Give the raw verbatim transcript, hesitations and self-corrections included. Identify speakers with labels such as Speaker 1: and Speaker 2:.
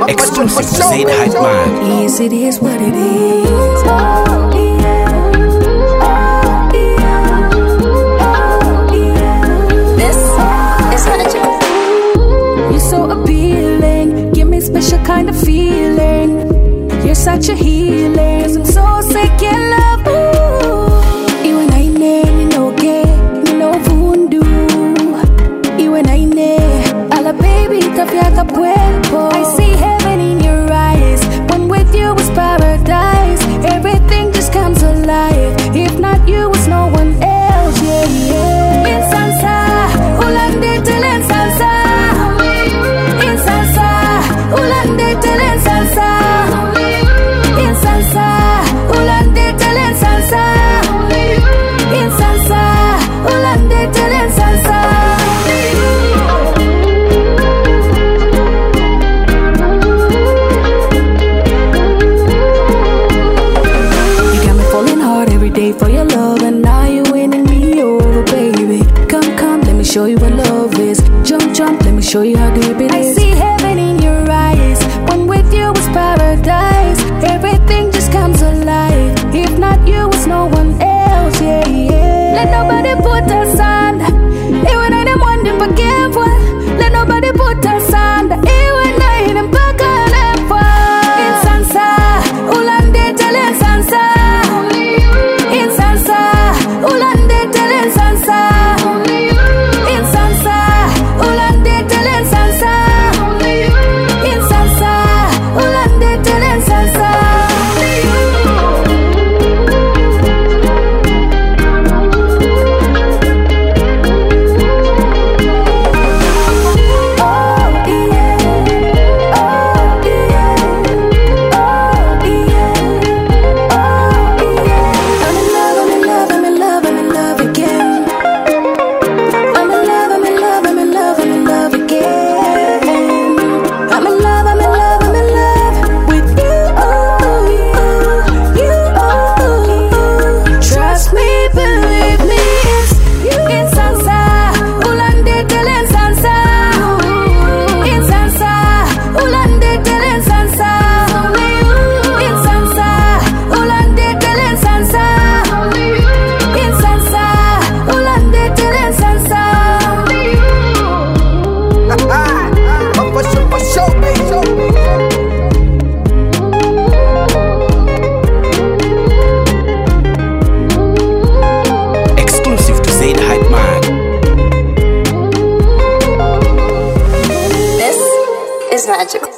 Speaker 1: Exclusive to Zaid Hype Man.
Speaker 2: Yes, it is what it is. This is magic. You're so appealing, give me special kind of feeling. You're such a healing, 'cause I'm so sick in love. Ooh. Iwe na ine, ninoge, nino vundu. Iwe na ine, ala baby, tafiata puerpo. I see heaven in your eyes. When with you is paradise. Everything just comes alive. If not you, it's no one else. Yeah, yeah. Insansa, ulande tele insansa. Insansa, ulande tele insansa. Insansa, ulande tele insansa. Insansa, ulande tele insansa. For your love, and now you're winning me over, baby. Come, come, let me show you what love is. Jump, jump, let me show you how deep it is. I see heaven in your eyes. When with you is paradise. Everything just comes alive. If not you, it's no one else. Yeah, yeah. Let nobody put us under. Even I them one them forgive one. Let nobody put us under. Even I them back on them for. Insansa, ulande tele insansa. Insansa, ulande tele insansa. Insansa, ulande tele insansa. Insansa, ulande tele insansa.
Speaker 3: Magic.